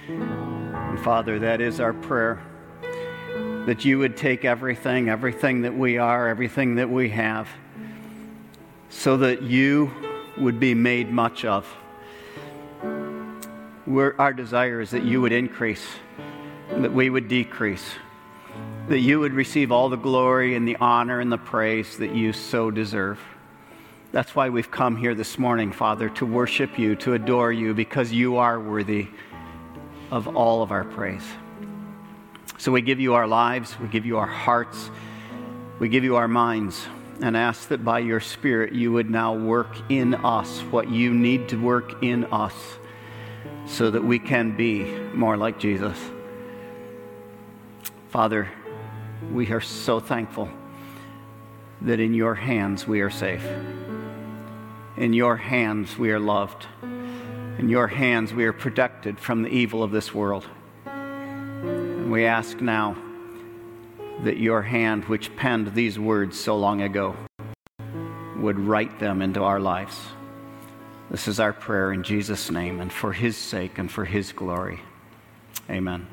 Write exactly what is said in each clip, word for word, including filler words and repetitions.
And Father, that is our prayer, that you would take everything, everything that we are, everything that we have, so that you would be made much of. We're, our desire is that you would increase, that we would decrease, that you would receive all the glory and the honor and the praise that you so deserve. That's why we've come here this morning, Father, to worship you, to adore you, because you are worthy of all of our praise. So we give you our lives, we give you our hearts, we give you our minds, and ask that by your Spirit you would now work in us what you need to work in us so that we can be more like Jesus. Father, we are so thankful that in your hands we are safe. In your hands we are loved. In your hands we are protected from the evil of this world. And we ask now that your hand, which penned these words so long ago, would write them into our lives. This is our prayer in Jesus' name and for his sake and for his glory. Amen.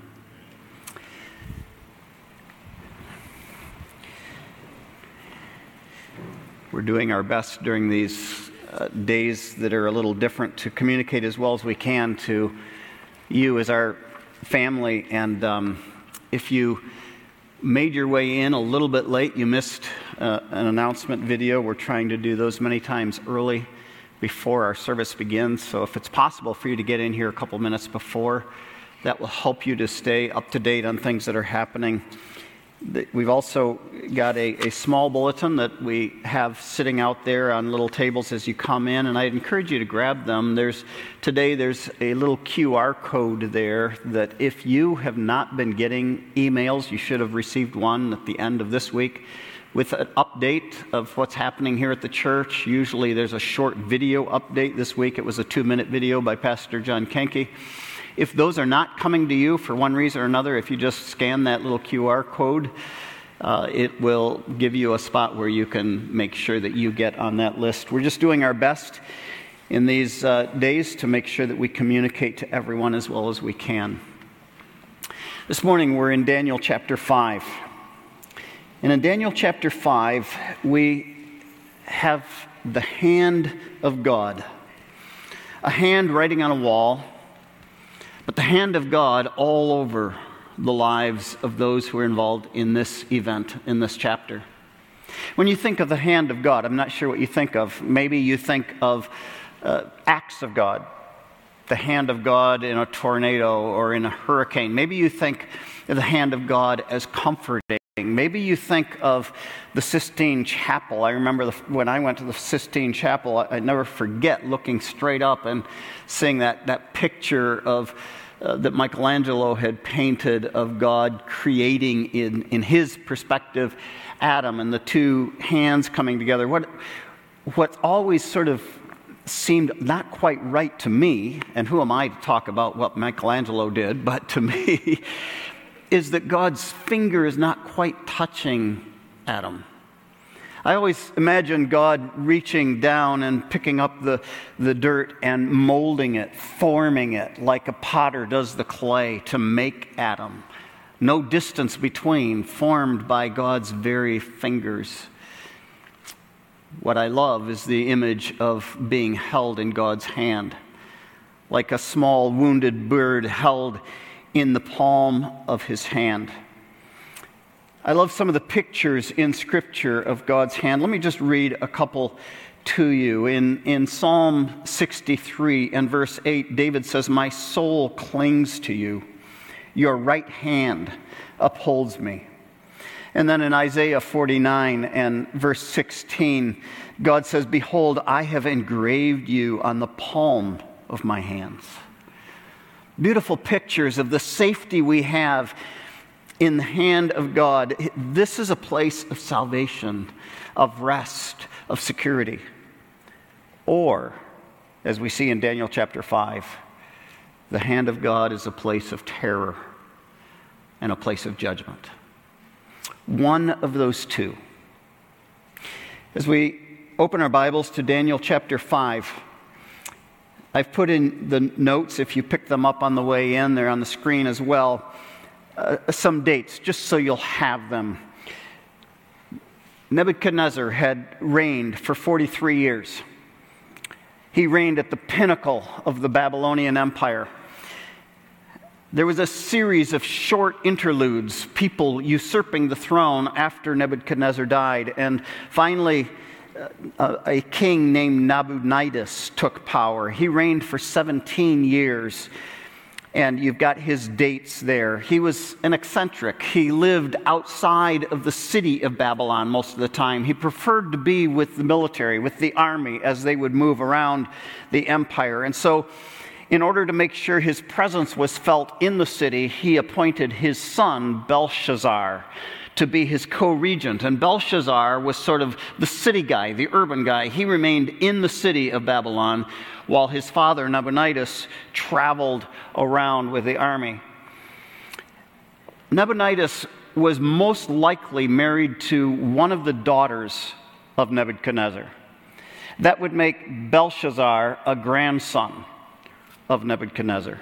We're doing our best during these uh, days that are a little different to communicate as well as we can to you as our family. And um, if you made your way in a little bit late, you missed uh, an announcement video. We're trying to do those many times early before our service begins. So if it's possible for you to get in here a couple minutes before, that will help you to stay up to date on things that are happening. We've also got a, a small bulletin that we have sitting out there on little tables as you come in, and I'd encourage you to grab them. There's today there's a little Q R code there that if you have not been getting emails, you should have received one at the end of this week with an update of what's happening here at the church. Usually there's a short video update. This week it was a two-minute video by Pastor John Kenke. If those are not coming to you for one reason or another, if you just scan that little Q R code, uh, it will give you a spot where you can make sure that you get on that list. We're just doing our best in these uh, days to make sure that we communicate to everyone as well as we can. This morning we're in Daniel chapter five. And in Daniel chapter five, we have the hand of God. A hand writing on a wall, but the hand of God all over the lives of those who are involved in this event, in this chapter. When you think of the hand of God, I'm not sure what you think of. Maybe you think of uh, acts of God, the hand of God in a tornado or in a hurricane. Maybe you think of the hand of God as comforting. Maybe you think of the Sistine Chapel. I remember the, when I went to the Sistine Chapel, I, I never forget looking straight up and seeing that, that picture of uh, that Michelangelo had painted of God creating in, in his perspective Adam and the two hands coming together. What, what always sort of seemed not quite right to me, and who am I to talk about what Michelangelo did, but to me, is that God's finger is not quite touching Adam. I always imagine God reaching down and picking up the, the dirt and molding it, forming it like a potter does the clay to make Adam. No distance between, formed by God's very fingers. What I love is the image of being held in God's hand, like a small wounded bird held in the palm of his hand. I love some of the pictures in Scripture of God's hand. Let me just read a couple to you. In, in Psalm sixty-three and verse eight, David says, "My soul clings to you. Your right hand upholds me." And then in Isaiah forty-nine and verse sixteen, God says, "Behold, I have engraved you on the palm of my hands." Beautiful pictures of the safety we have in the hand of God. This is a place of salvation, of rest, of security. Or, as we see in Daniel chapter five, the hand of God is a place of terror and a place of judgment. One of those two. As we open our Bibles to Daniel chapter five, I've put in the notes, if you pick them up on the way in, they're on the screen as well, uh, some dates, just so you'll have them. Nebuchadnezzar had reigned for forty-three years. He reigned at the pinnacle of the Babylonian Empire. There was a series of short interludes, people usurping the throne after Nebuchadnezzar died. And finally, uh, a king named Nabonidus took power. He reigned for seventeen years. And you've got his dates there. He was an eccentric. He lived outside of the city of Babylon most of the time. He preferred to be with the military, with the army, as they would move around the empire. And so, in order to make sure his presence was felt in the city, he appointed his son, Belshazzar, to be his co-regent. And Belshazzar was sort of the city guy, the urban guy. He remained in the city of Babylon, while his father, Nabonidus, traveled around with the army. Nabonidus was most likely married to one of the daughters of Nebuchadnezzar. That would make Belshazzar a grandson of Nebuchadnezzar.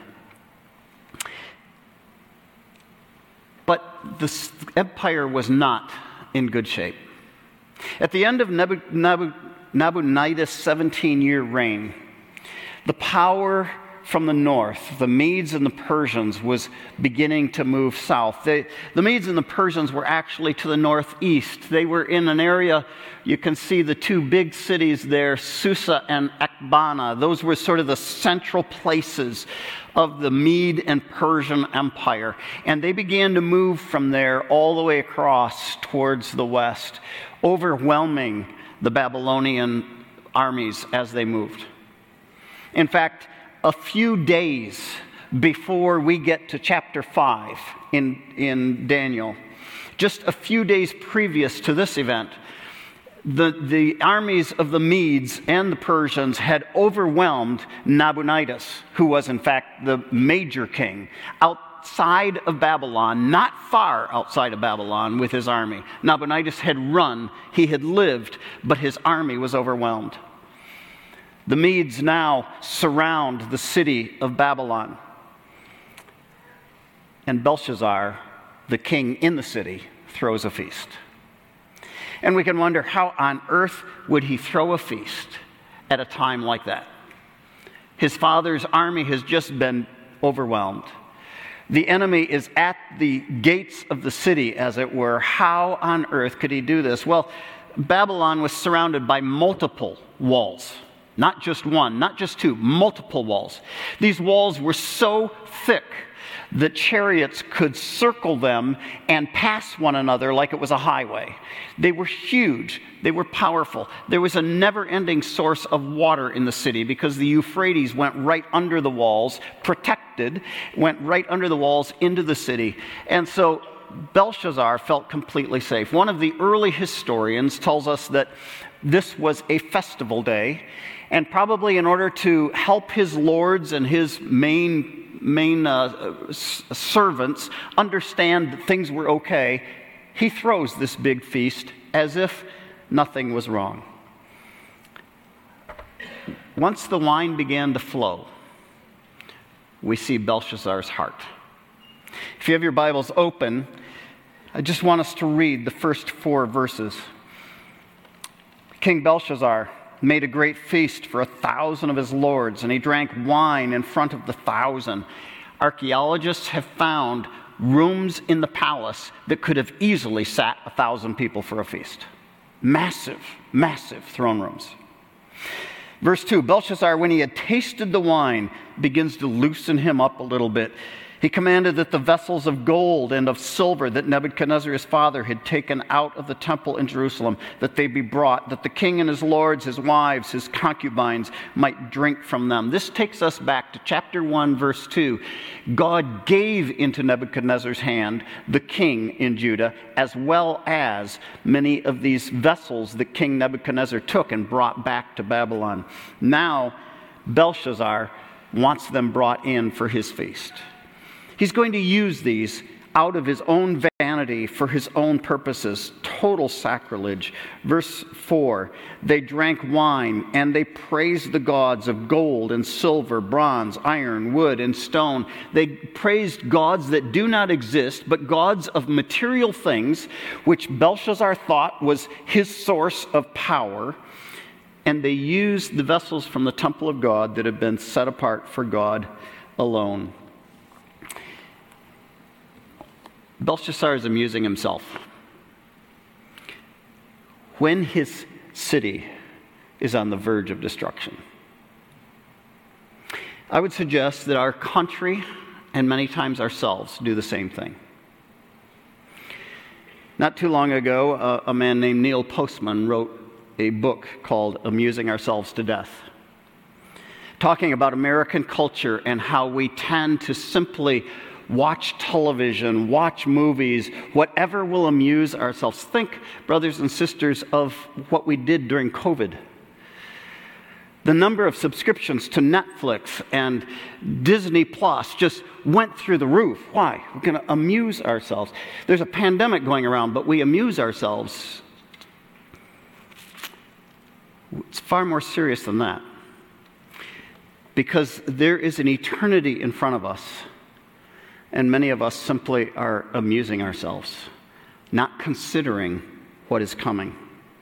But the empire was not in good shape. At the end of Nabonidus' seventeen-year reign, the power from the north, the Medes and the Persians, was beginning to move south. They, the Medes and the Persians were actually to the northeast. They were in an area, you can see the two big cities there, Susa and Ecbatana. Those were sort of the central places of the Mede and Persian Empire. And they began to move from there all the way across towards the west, overwhelming the Babylonian armies as they moved. In fact, a few days before we get to chapter five in, in Daniel, just a few days previous to this event, the, the armies of the Medes and the Persians had overwhelmed Nabonidus, who was in fact the major king, outside of Babylon, not far outside of Babylon with his army. Nabonidus had run, he had lived, but his army was overwhelmed. The Medes now surround the city of Babylon. And Belshazzar, the king in the city, throws a feast. And we can wonder, how on earth would he throw a feast at a time like that? His father's army has just been overwhelmed. The enemy is at the gates of the city, as it were. How on earth could he do this? Well, Babylon was surrounded by multiple walls. Not just one, not just two, multiple walls. These walls were so thick that chariots could circle them and pass one another like it was a highway. They were huge. They were powerful. There was a never-ending source of water in the city because the Euphrates went right under the walls, protected, went right under the walls into the city. And so Belshazzar felt completely safe. One of the early historians tells us that this was a festival day, and probably in order to help his lords and his main, main uh, servants understand that things were okay, he throws this big feast as if nothing was wrong. Once the wine began to flow, we see Belshazzar's heart. If you have your Bibles open, I just want us to read the first four verses. King Belshazzar made a great feast for a thousand of his lords, and he drank wine in front of the thousand. Archaeologists have found rooms in the palace that could have easily sat a thousand people for a feast. Massive, massive throne rooms. Verse two, Belshazzar, when he had tasted the wine, begins to loosen him up a little bit. He commanded that the vessels of gold and of silver that Nebuchadnezzar his father had taken out of the temple in Jerusalem, that they be brought, that the king and his lords, his wives, his concubines might drink from them. This takes us back to chapter one, verse two. God gave into Nebuchadnezzar's hand the king in Judah, as well as many of these vessels that King Nebuchadnezzar took and brought back to Babylon. Now, Belshazzar wants them brought in for his feast. He's going to use these out of his own vanity for his own purposes, total sacrilege. Verse four, they drank wine and they praised the gods of gold and silver, bronze, iron, wood, and stone. They praised gods that do not exist, but gods of material things, which Belshazzar thought was his source of power. And they used the vessels from the temple of God that had been set apart for God alone. Belshazzar is amusing himself. When his city is on the verge of destruction. I would suggest that our country, and many times ourselves, do the same thing. Not too long ago, a, a man named Neil Postman wrote a book called Amusing Ourselves to Death, talking about American culture and how we tend to simply watch television, watch movies, whatever will amuse ourselves. Think, brothers and sisters, of what we did during COVID. The number of subscriptions to Netflix and Disney Plus just went through the roof. Why? We're going to amuse ourselves. There's a pandemic going around, but we amuse ourselves. It's far more serious than that. Because there is an eternity in front of us, and many of us simply are amusing ourselves, not considering what is coming.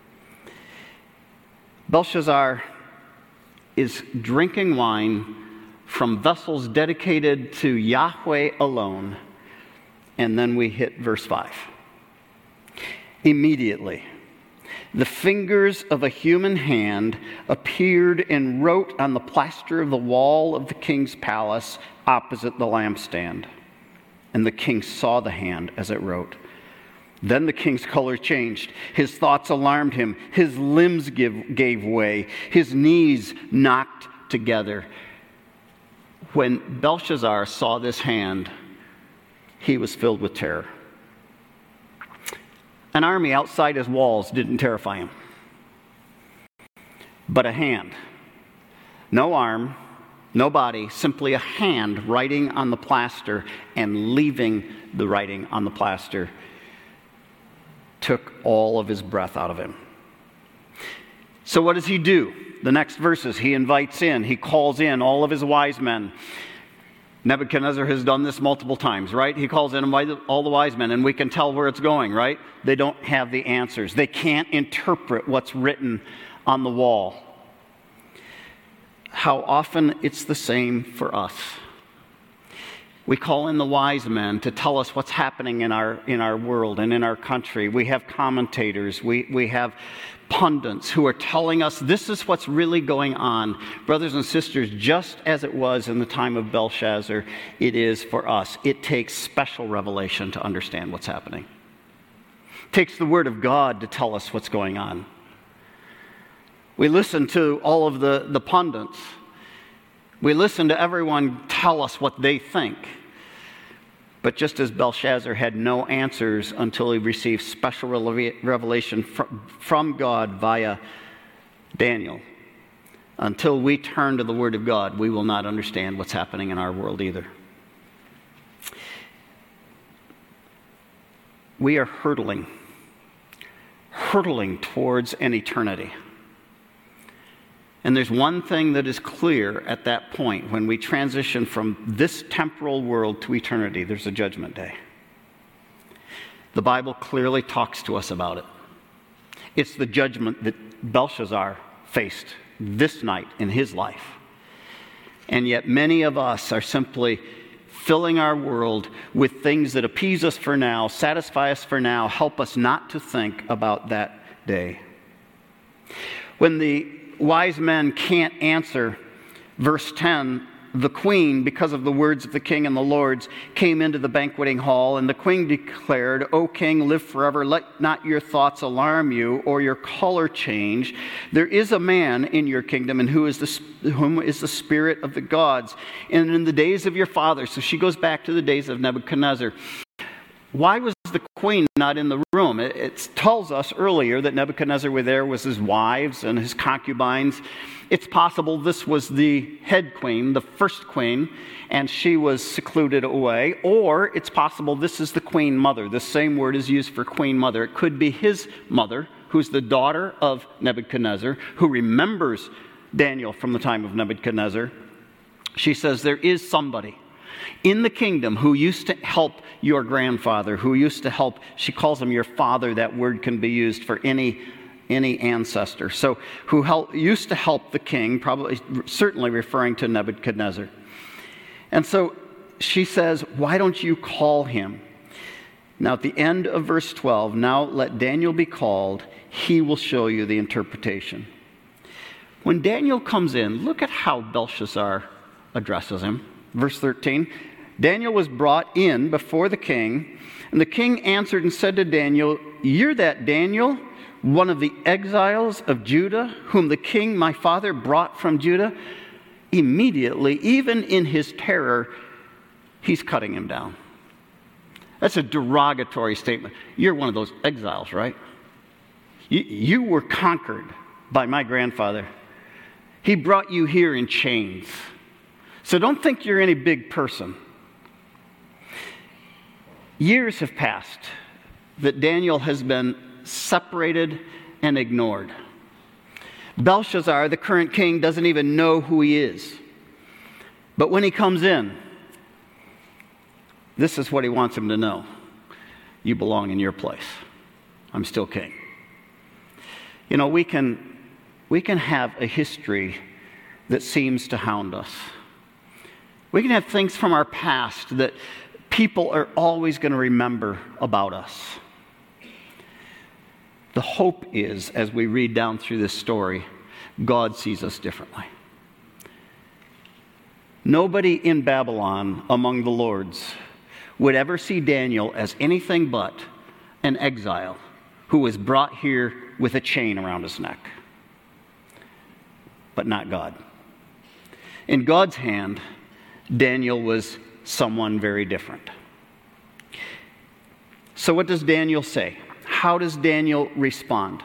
Belshazzar is drinking wine from vessels dedicated to Yahweh alone, and then we hit verse five. Immediately, the fingers of a human hand appeared and wrote on the plaster of the wall of the king's palace opposite the lampstand. And the king saw the hand as it wrote. Then the king's color changed. His thoughts alarmed him. His limbs give, gave way. His knees knocked together. When Belshazzar saw this hand, he was filled with terror. An army outside his walls didn't terrify him. But a hand. No arm, no body, simply a hand writing on the plaster and leaving the writing on the plaster took all of his breath out of him. So what does he do? The next verses, he invites in, he calls in all of his wise men. Nebuchadnezzar has done this multiple times, right? He calls in all the wise men, and we can tell where it's going, right? They don't have the answers. They can't interpret what's written on the wall. How often it's the same for us. We call in the wise men to tell us what's happening in our in our world and in our country. We have commentators. We, we have pundits who are telling us this is what's really going on. Brothers and sisters, just as it was in the time of Belshazzar, it is for us. It takes special revelation to understand what's happening. It takes the Word of God to tell us what's going on. We listen to all of the, the pundits. We listen to everyone tell us what they think. But just as Belshazzar had no answers until he received special revelation from God via Daniel, until we turn to the Word of God, we will not understand what's happening in our world either. We are hurtling, hurtling towards an eternity. And there's one thing that is clear at that point when we transition from this temporal world to eternity. There's a judgment day. The Bible clearly talks to us about it. It's the judgment that Belshazzar faced this night in his life. And yet many of us are simply filling our world with things that appease us for now, satisfy us for now, help us not to think about that day. When the wise men can't answer, verse ten, the queen, because of the words of the king and the lords, came into the banqueting hall, and the queen declared, O king, live forever. Let not your thoughts alarm you, or your color change. There is a man in your kingdom, and who is the, whom is the spirit of the gods. And in the days of your father, so she goes back to the days of Nebuchadnezzar. Why was the queen not in the room? It, it tells us earlier that Nebuchadnezzar was there with his wives and his concubines. It's possible this was the head queen, the first queen, and she was secluded away. Or it's possible this is the queen mother. The same word is used for queen mother. It could be his mother, who's the daughter of Nebuchadnezzar, who remembers Daniel from the time of Nebuchadnezzar. She says, there is somebody in the kingdom who used to help your grandfather, who used to help, she calls him your father. That word can be used for any any ancestor. So who help, used to help the king, probably certainly referring to Nebuchadnezzar. And so she says, why don't you call him? Now at the end of verse twelve, now let Daniel be called, he will show you the interpretation. When Daniel comes in, look at how Belshazzar addresses him. Verse thirteen, Daniel was brought in before the king, and the king answered and said to Daniel, you're that Daniel, one of the exiles of Judah, whom the king my father brought from Judah? Immediately, even in his terror, he's cutting him down. That's a derogatory statement. You're one of those exiles, right? You, you were conquered by my grandfather. He brought you here in chains. So don't think you're any big person. Years have passed that Daniel has been separated and ignored. Belshazzar, the current king, doesn't even know who he is. But when he comes in, this is what he wants him to know. You belong in your place. I'm still king. You know, we can, we can have a history that seems to hound us. We can have things from our past that people are always going to remember about us. The hope is, as we read down through this story, God sees us differently. Nobody in Babylon among the lords would ever see Daniel as anything but an exile who was brought here with a chain around his neck. But not God. In God's hand, Daniel was someone very different. So what does Daniel say? How does Daniel respond?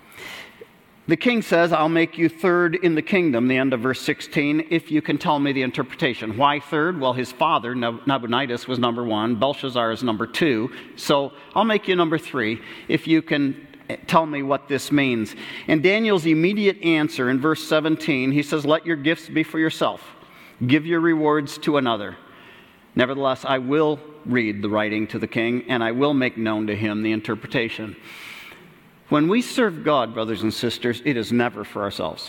The king says, I'll make you third in the kingdom, the end of verse sixteen, if you can tell me the interpretation. Why third? Well, his father, Nabonidus, was number one. Belshazzar is number two. So I'll make you number three if you can tell me what this means. And Daniel's immediate answer in verse seventeen, he says, let your gifts be for yourself. Give your rewards to another. Nevertheless, I will read the writing to the king, and I will make known to him the interpretation. When we serve God, brothers and sisters, it is never for ourselves.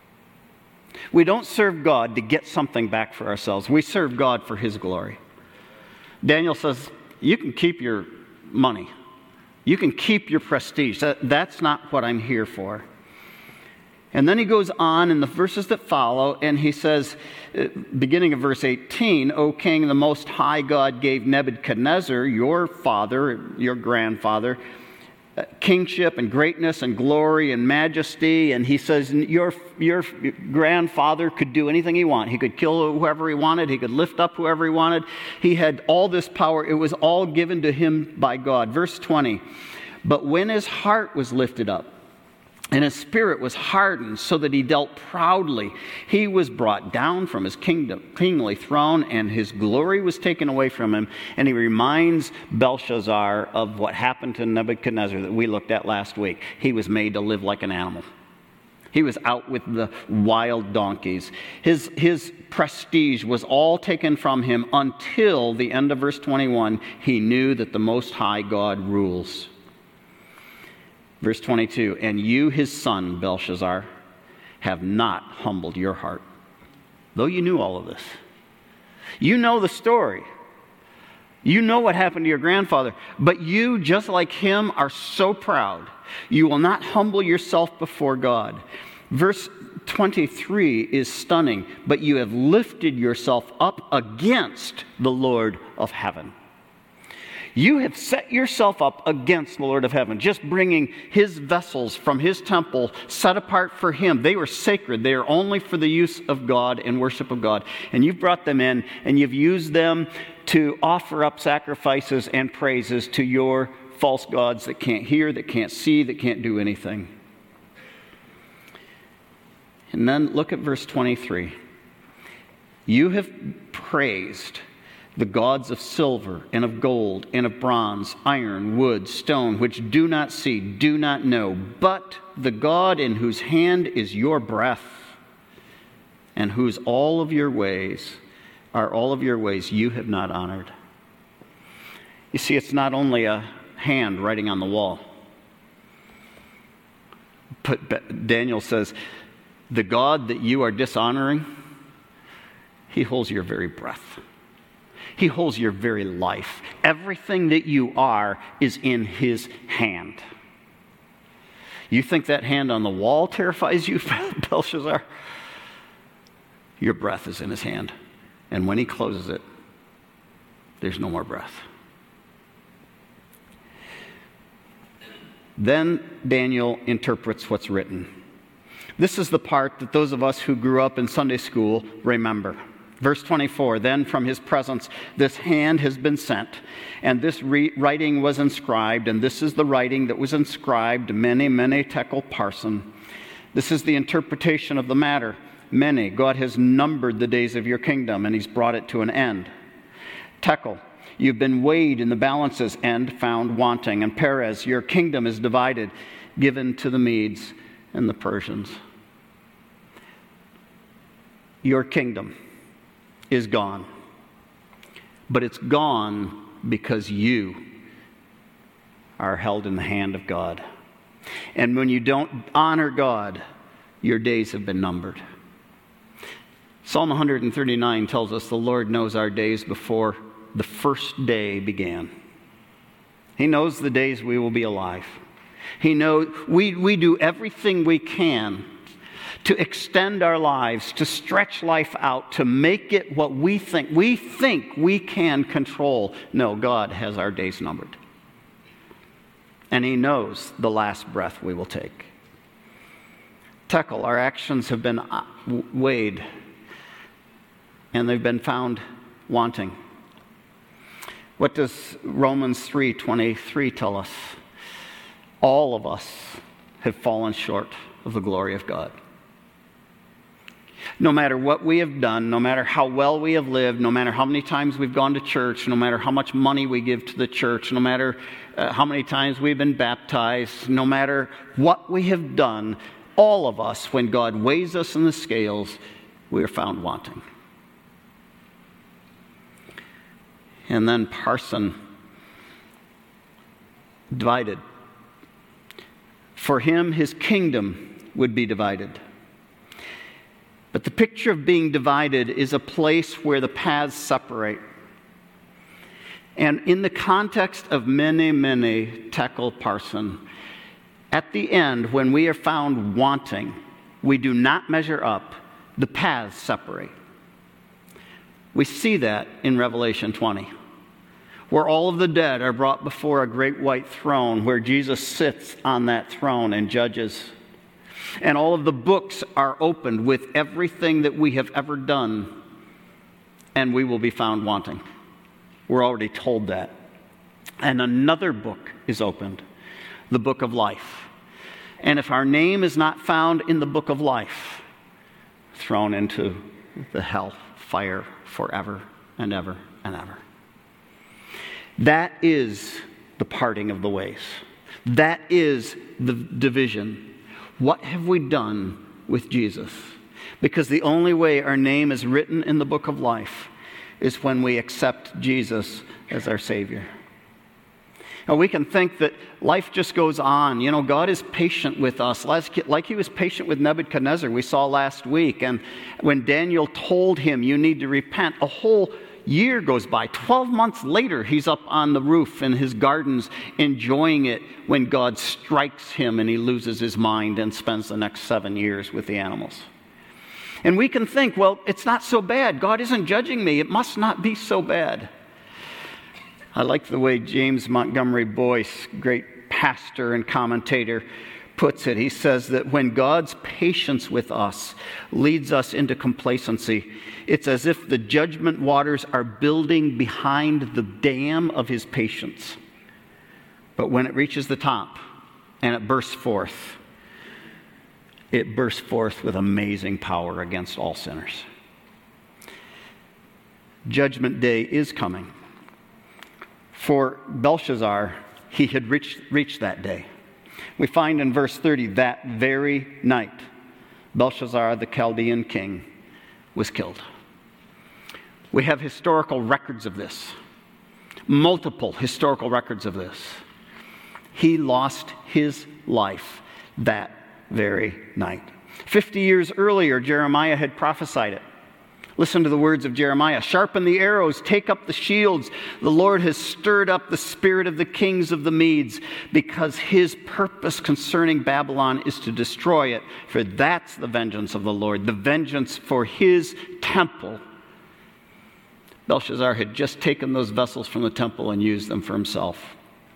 We don't serve God to get something back for ourselves. We serve God for his glory. Daniel says, you can keep your money. You can keep your prestige. That, that's not what I'm here for. And then he goes on in the verses that follow, and he says, beginning of verse eighteen, O king, the Most High God gave Nebuchadnezzar, your father, your grandfather, kingship and greatness and glory and majesty. And he says, your, your grandfather could do anything he wanted. He could kill whoever he wanted. He could lift up whoever he wanted. He had all this power. It was all given to him by God. Verse twenty, but when his heart was lifted up, and his spirit was hardened so that he dealt proudly, he was brought down from his kingdom, kingly throne, and his glory was taken away from him. And he reminds Belshazzar of what happened to Nebuchadnezzar that we looked at last week. He was made to live like an animal. He was out with the wild donkeys. His, his prestige was all taken from him until the end of verse twenty-one. He knew that the Most High God rules. Verse twenty-two, and you, his son, Belshazzar, have not humbled your heart, though you knew all of this. You know the story. You know what happened to your grandfather, but you, just like him, are so proud. You will not humble yourself before God. Verse twenty-three is stunning, but you have lifted yourself up against the Lord of heaven. You have set yourself up against the Lord of heaven, just bringing his vessels from his temple set apart for him. They were sacred. They are only for the use of God and worship of God. And you've brought them in, and you've used them to offer up sacrifices and praises to your false gods that can't hear, that can't see, that can't do anything. And then look at verse twenty-three. You have praised the gods of silver and of gold and of bronze, iron, wood, stone, which do not see, do not know, but the God in whose hand is your breath, and whose all of your ways are all of your ways you have not honored. You see, it's not only a hand writing on the wall, but Daniel says, the God that you are dishonoring, he holds your very breath. He holds your very life. Everything that you are is in his hand. You think that hand on the wall terrifies you, Belshazzar? Your breath is in his hand. And when he closes it, there's no more breath. Then Daniel interprets what's written. This is the part that those of us who grew up in Sunday school remember. Verse twenty-four, then from his presence this hand has been sent, and this re- writing was inscribed, and this is the writing that was inscribed, Mene, Mene, Tekel, Parsin. This is the interpretation of the matter. Mene, God has numbered the days of your kingdom, and he's brought it to an end. Tekel, you've been weighed in the balances and found wanting. And Peres, your kingdom is divided, given to the Medes and the Persians. Your kingdom is gone. But it's gone because you are held in the hand of God. And when you don't honor God, your days have been numbered. Psalm one thirty-nine tells us the Lord knows our days before the first day began. He knows the days we will be alive. He knows we, we do everything we can to extend our lives, to stretch life out, to make it what we think. We think we can control. No, God has our days numbered. And he knows the last breath we will take. Tekel, our actions have been weighed, and they've been found wanting. What does Romans three twenty-three tell us? All of us have fallen short of the glory of God. No matter what we have done, no matter how well we have lived, no matter how many times we've gone to church, no matter how much money we give to the church, no matter uh, how many times we've been baptized, no matter what we have done, all of us, when God weighs us in the scales, we are found wanting. And then Parsin, divided. For him, his kingdom would be divided. But the picture of being divided is a place where the paths separate. And in the context of Mene, Mene, Tekel, Parsin, at the end, when we are found wanting, we do not measure up, the paths separate. We see that in Revelation twenty, where all of the dead are brought before a great white throne, where Jesus sits on that throne and judges. And all of the books are opened with everything that we have ever done, and we will be found wanting. We're already told that. And another book is opened, the book of life. And if our name is not found in the book of life, thrown into the hell fire forever and ever and ever. That is the parting of the ways. That is the division. What have we done with Jesus? Because the only way our name is written in the book of life is when we accept Jesus as our Savior. Now, we can think that life just goes on. You know, God is patient with us, like he was patient with Nebuchadnezzar, we saw last week. And when Daniel told him, you need to repent, a whole year goes by. Twelve months later, he's up on the roof in his gardens enjoying it when God strikes him and he loses his mind and spends the next seven years with the animals. And we can think, well, it's not so bad. God isn't judging me. It must not be so bad. I like the way James Montgomery Boyce, great pastor and commentator, puts it. He says that when God's patience with us leads us into complacency, it's as if the judgment waters are building behind the dam of his patience. But when it reaches the top and it bursts forth, it bursts forth with amazing power against all sinners. Judgment Day is coming. For Belshazzar, he had reached, reached that day. We find in verse thirty, that very night, Belshazzar, the Chaldean king, was killed. We have historical records of this, multiple historical records of this. He lost his life that very night. Fifty years earlier, Jeremiah had prophesied it. Listen to the words of Jeremiah. Sharpen the arrows, take up the shields. The Lord has stirred up the spirit of the kings of the Medes, because his purpose concerning Babylon is to destroy it. For that's the vengeance of the Lord, the vengeance for his temple. Belshazzar had just taken those vessels from the temple and used them for himself.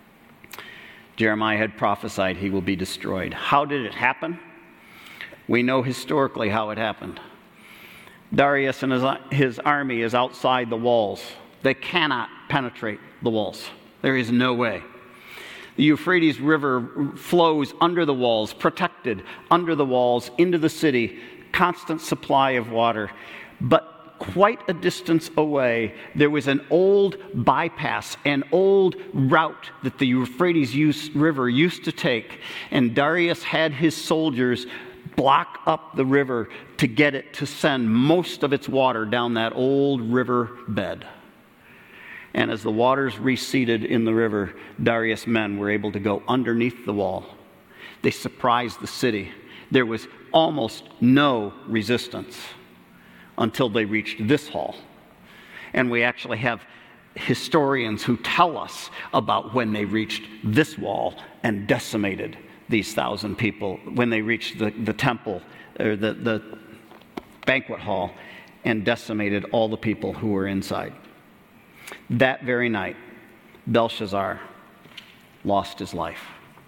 Jeremiah had prophesied he will be destroyed. How did it happen? We know historically how it happened. Darius and his, his army is outside the walls. They cannot penetrate the walls. There is no way. The Euphrates River flows under the walls, protected under the walls, into the city, constant supply of water. But quite a distance away, there was an old bypass, an old route that the Euphrates River used to take, and Darius had his soldiers block up the river to get it to send most of its water down that old river bed. And as the waters receded in the river, Darius' men were able to go underneath the wall. They surprised the city. There was almost no resistance until they reached this hall. And we actually have historians who tell us about when they reached this wall and decimated these thousand people, when they reached the, the temple, or the, the banquet hall, and decimated all the people who were inside. That very night, Belshazzar lost his life.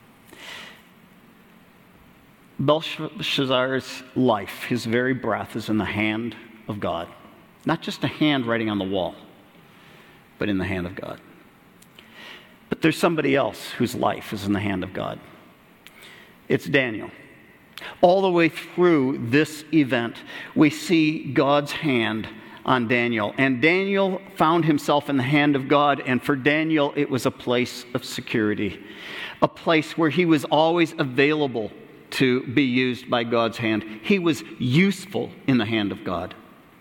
Belshazzar's life, his very breath, is in the hand of God. Not just a hand writing on the wall, but in the hand of God. But there's somebody else whose life is in the hand of God. It's Daniel. All the way through this event, we see God's hand on Daniel. And Daniel found himself in the hand of God, and for Daniel, it was a place of security, a place where he was always available to be used by God's hand. He was useful in the hand of God.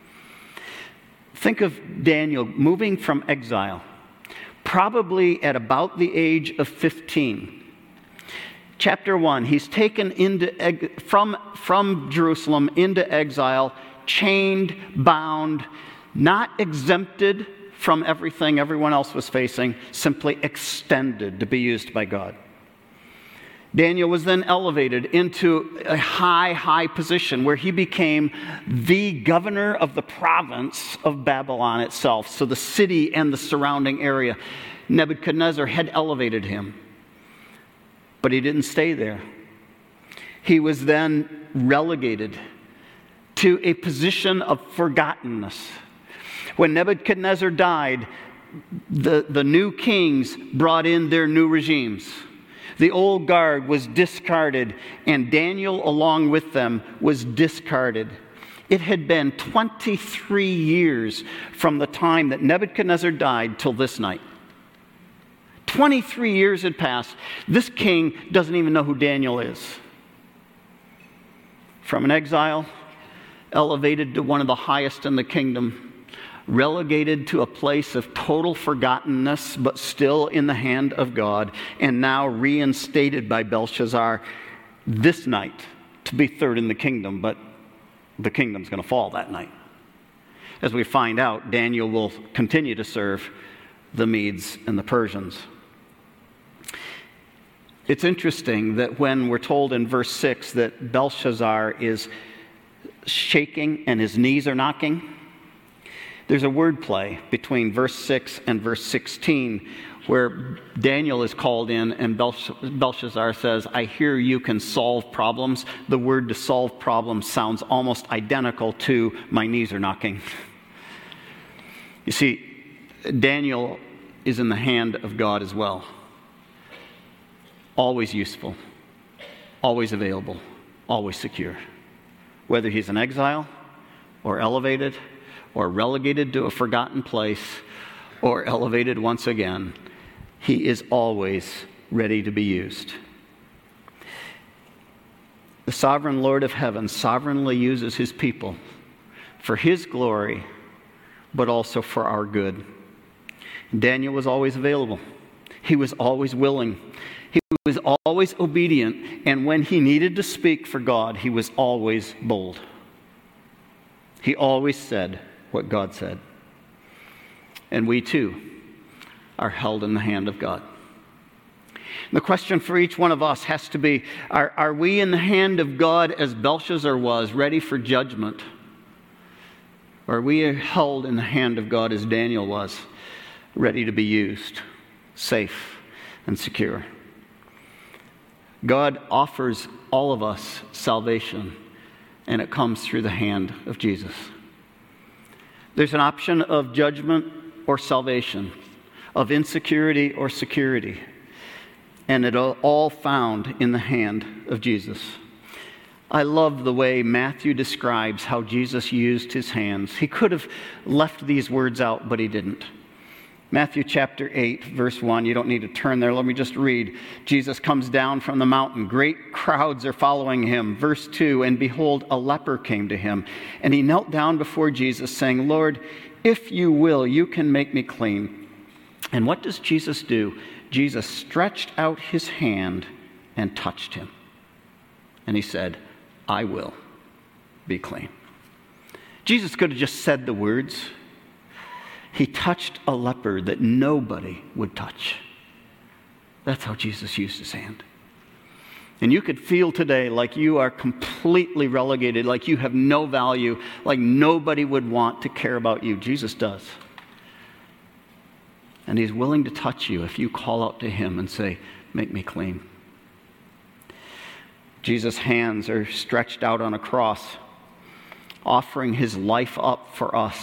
Think of Daniel moving from exile, probably at about the age of fifteen. Chapter one, he's taken into from, from Jerusalem into exile, chained, bound, not exempted from everything everyone else was facing, simply extended to be used by God. Daniel was then elevated into a high, high position where he became the governor of the province of Babylon itself, so the city and the surrounding area. Nebuchadnezzar had elevated him. But he didn't stay there. He was then relegated to a position of forgottenness. When Nebuchadnezzar died, the, the new kings brought in their new regimes. The old guard was discarded, and Daniel, along with them, was discarded. It had been twenty-three years from the time that Nebuchadnezzar died till this night. twenty-three years had passed. This king doesn't even know who Daniel is. From an exile, elevated to one of the highest in the kingdom, relegated to a place of total forgottenness, but still in the hand of God, and now reinstated by Belshazzar this night to be third in the kingdom, but the kingdom's going to fall that night. As we find out, Daniel will continue to serve the Medes and the Persians. It's interesting that when we're told in verse six that Belshazzar is shaking and his knees are knocking, There's a word play between verse six and verse sixteen where Daniel is called in and Belshazzar says, I hear you can solve problems. The word to solve problems sounds almost identical to my knees are knocking. You see, Daniel is in the hand of God as well. Always useful, always available, always secure. Whether he's in exile or elevated or relegated to a forgotten place or elevated once again, he is always ready to be used. The sovereign Lord of heaven sovereignly uses his people for his glory, but also for our good. Daniel was always available. He was always willing. He was always obedient. And when he needed to speak for God, he was always bold. He always said what God said. And we too are held in the hand of God. The question for each one of us has to be, are, are we in the hand of God as Belshazzar was, ready for judgment? Or are we held in the hand of God as Daniel was, ready to be used, safe and secure? God offers all of us salvation, and it comes through the hand of Jesus. There's an option of judgment or salvation, of insecurity or security, and it all found in the hand of Jesus. I love the way Matthew describes how Jesus used his hands. He could have left these words out, but he didn't. Matthew chapter eight, verse one. You don't need to turn there. Let me just read. Jesus comes down from the mountain. Great crowds are following him. Verse two, and behold, a leper came to him. And he knelt down before Jesus, saying, Lord, if you will, you can make me clean. And what does Jesus do? Jesus stretched out his hand and touched him. And he said, I will be clean. Jesus could have just said the words. He touched a leper that nobody would touch. That's how Jesus used his hand. And you could feel today like you are completely relegated, like you have no value, like nobody would want to care about you. Jesus does. And he's willing to touch you if you call out to him and say, make me clean. Jesus' hands are stretched out on a cross, offering his life up for us.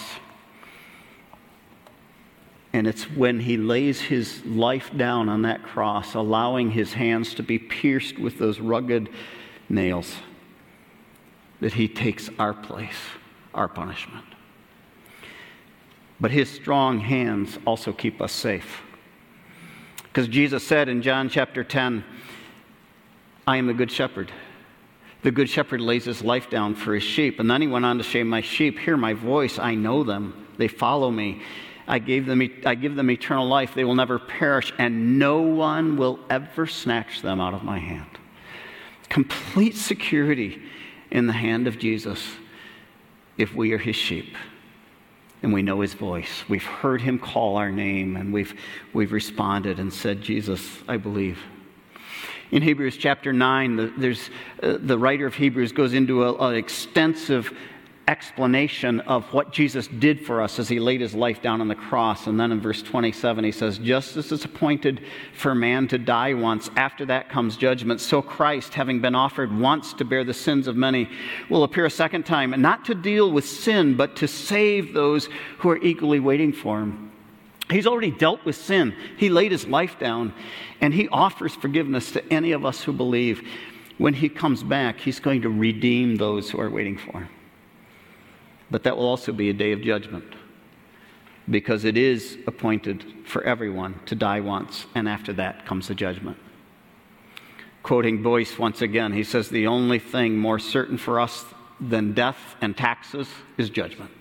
And it's when he lays his life down on that cross, allowing his hands to be pierced with those rugged nails, that he takes our place, our punishment. But his strong hands also keep us safe. Because Jesus said in John chapter ten, I am the good shepherd. The good shepherd lays his life down for his sheep. And then he went on to say, my sheep hear my voice. I know them. They follow me. I gave them, I give them eternal life. They will never perish, and no one will ever snatch them out of my hand. Complete security in the hand of Jesus if we are his sheep and we know his voice. We've heard him call our name, and we've, we've responded and said, Jesus, I believe. In Hebrews chapter nine, the, there's, uh, the writer of Hebrews goes into an extensive explanation of what Jesus did for us as he laid his life down on the cross. And then in verse twenty-seven, he says, just as it's appointed for man to die once, after that comes judgment, so Christ, having been offered once to bear the sins of many, will appear a second time, not to deal with sin, but to save those who are eagerly waiting for him. He's already dealt with sin. He laid his life down, and he offers forgiveness to any of us who believe. When he comes back, he's going to redeem those who are waiting for him. But that will also be a day of judgment, because it is appointed for everyone to die once, and after that comes the judgment. Quoting Boyce once again, he says, the only thing more certain for us than death and taxes is judgment.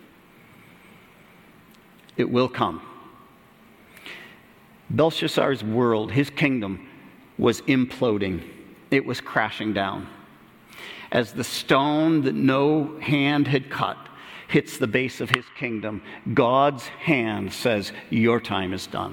It will come. Belshazzar's world, his kingdom, was imploding. It was crashing down. As the stone that no hand had cut hits the base of his kingdom, God's hand says, your time is done.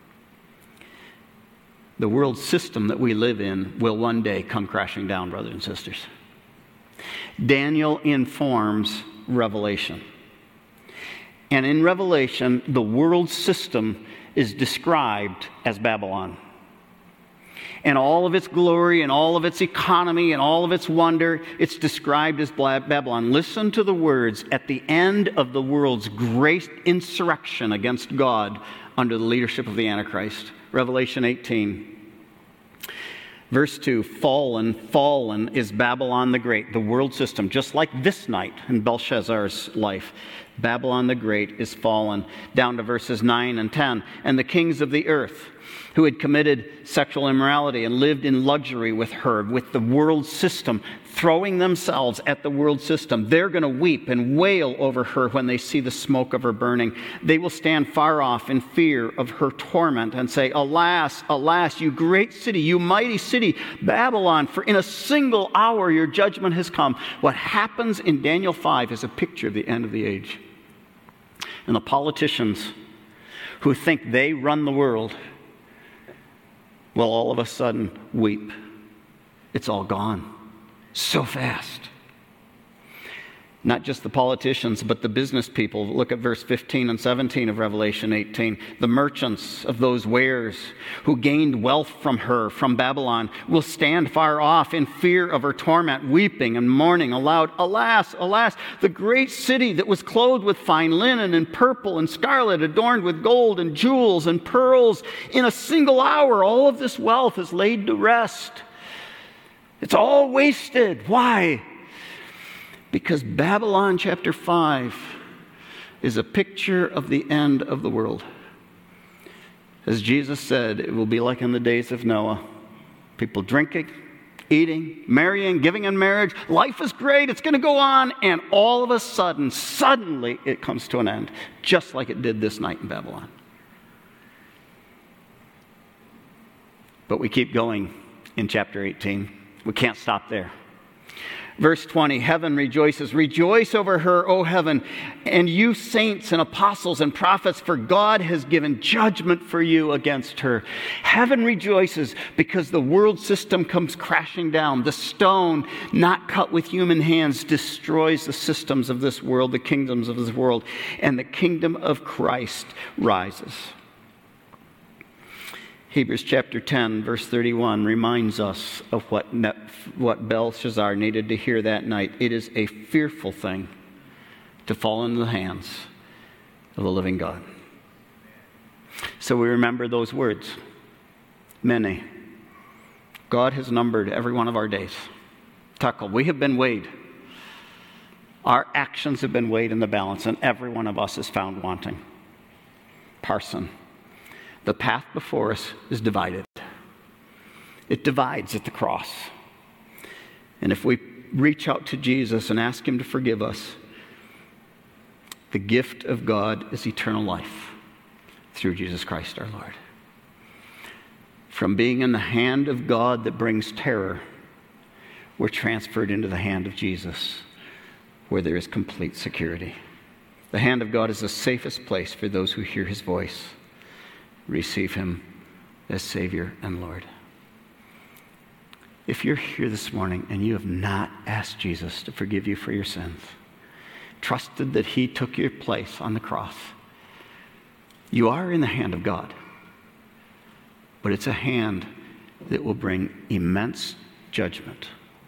The world system that we live in will one day come crashing down, brothers and sisters. Daniel informs Revelation. And in Revelation, the world system is described as Babylon. And all of its glory and all of its economy and all of its wonder, it's described as Babylon. Listen to the words at the end of the world's great insurrection against God under the leadership of the Antichrist. Revelation eighteen. Verse two, fallen, fallen is Babylon the Great, the world system, just like this night in Belshazzar's life. Babylon the Great is fallen. Down to verses nine and ten. And the kings of the earth who had committed sexual immorality and lived in luxury with her, with the world system, throwing themselves at the world system. They're going to weep and wail over her when they see the smoke of her burning. They will stand far off in fear of her torment and say, alas, alas, you great city, you mighty city, Babylon, for in a single hour your judgment has come. What happens in Daniel five is a picture of the end of the age. And the politicians who think they run the world will all of a sudden weep. It's all gone. So fast. Not just the politicians, but the business people. Look at verse fifteen and seventeen of Revelation eighteen. The merchants of those wares who gained wealth from her, from Babylon, will stand far off in fear of her torment, weeping and mourning aloud. Alas, alas, the great city that was clothed with fine linen and purple and scarlet, adorned with gold and jewels and pearls. In a single hour, all of this wealth is laid to rest. It's all wasted. Why? Because Babylon chapter five is a picture of the end of the world. As Jesus said, it will be like in the days of Noah. People drinking, eating, marrying, giving in marriage. Life is great. It's going to go on. And all of a sudden, suddenly it comes to an end. Just like it did this night in Babylon. But we keep going in chapter eighteen. We can't stop there. Verse twenty, heaven rejoices. Rejoice over her, O heaven, and you saints and apostles and prophets, for God has given judgment for you against her. Heaven rejoices because the world system comes crashing down. The stone, not cut with human hands, destroys the systems of this world, the kingdoms of this world, and the kingdom of Christ rises. Hebrews chapter ten, verse thirty-one reminds us of what, what Belshazzar needed to hear that night. It is a fearful thing to fall into the hands of the living God. So we remember those words. Many. God has numbered every one of our days. Tuckle. We have been weighed. Our actions have been weighed in the balance, and every one of us is found wanting. Parson. The path before us is divided. It divides at the cross. And if we reach out to Jesus and ask him to forgive us, the gift of God is eternal life through Jesus Christ our Lord. From being in the hand of God that brings terror, we're transferred into the hand of Jesus, where there is complete security. The hand of God is the safest place for those who hear his voice. Receive him as Savior and Lord. If you're here this morning and you have not asked Jesus to forgive you for your sins, trusted that he took your place on the cross, you are in the hand of God. But it's a hand that will bring immense judgment.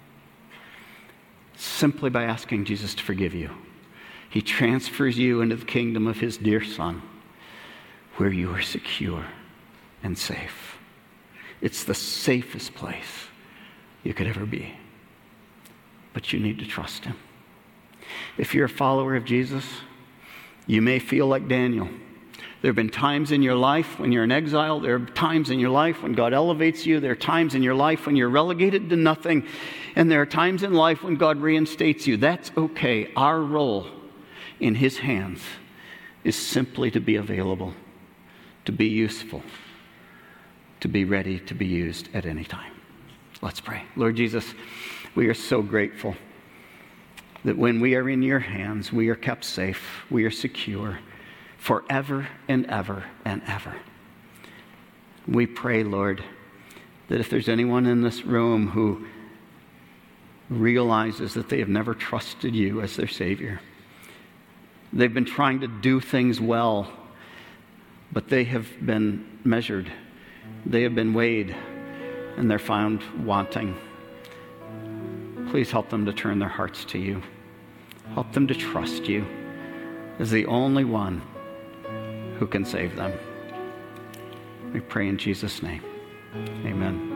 Simply by asking Jesus to forgive you, he transfers you into the kingdom of his dear Son, where you are secure and safe. It's the safest place you could ever be. But you need to trust him. If you're a follower of Jesus, you may feel like Daniel. There have been times in your life when you're in exile. There are times in your life when God elevates you. There are times in your life when you're relegated to nothing. And there are times in life when God reinstates you. That's okay. Our role in his hands is simply to be available, to be useful, to be ready to be used at any time. Let's pray. Lord Jesus, we are so grateful that when we are in your hands, we are kept safe, we are secure forever and ever and ever. We pray, Lord, that if there's anyone in this room who realizes that they have never trusted you as their Savior, They've been trying to do things well, but they have been measured. They have been weighed, and they're found wanting. Please help them to turn their hearts to you. Help them to trust you as the only one who can save them. We pray in Jesus' name. Amen.